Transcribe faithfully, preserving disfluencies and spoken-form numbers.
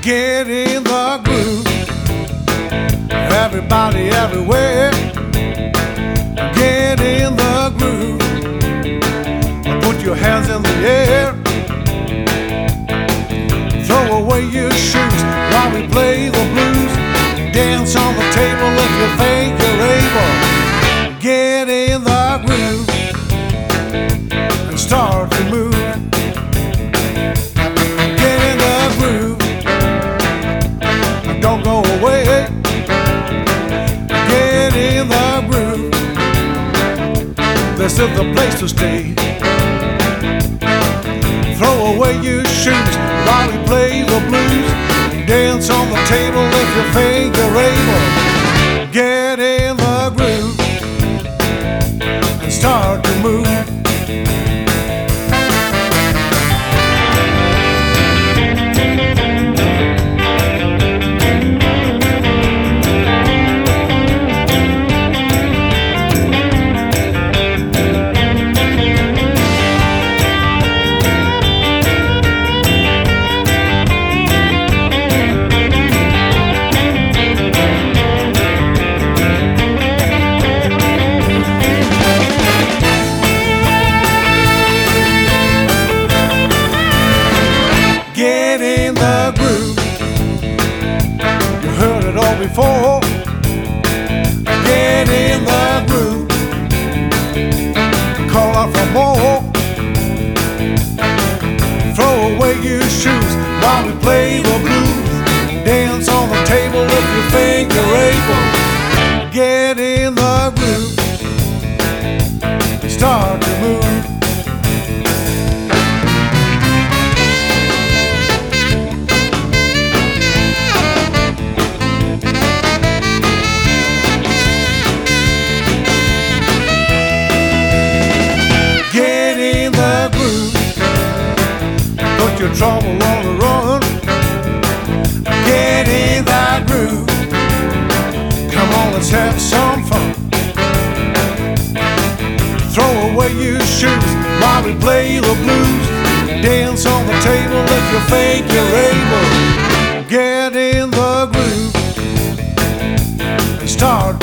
Get in the groove. Everybody everywhere. Get in the groove. Put your hands in the air. Throw away your shoes while we play the blues. Dance on the table if you think you're able. Get in the groove and start to move. Get in the groove. Don't go away. Get in the groove. This is the place to stay. Throw away your shoes while we play the blues. Dance on the table if you think you're able. Get in the groove and start to move. Before, get in the groove, call out for more. Throw away your shoes while we play the blues. Dance on the table if you think you're able. Get in the groove, start to move. Your trouble on the run. Get in that groove. Come on, let's have some fun. Throw away your shoes while we play the blues. Dance on the table if you think you're able. Get in the groove and start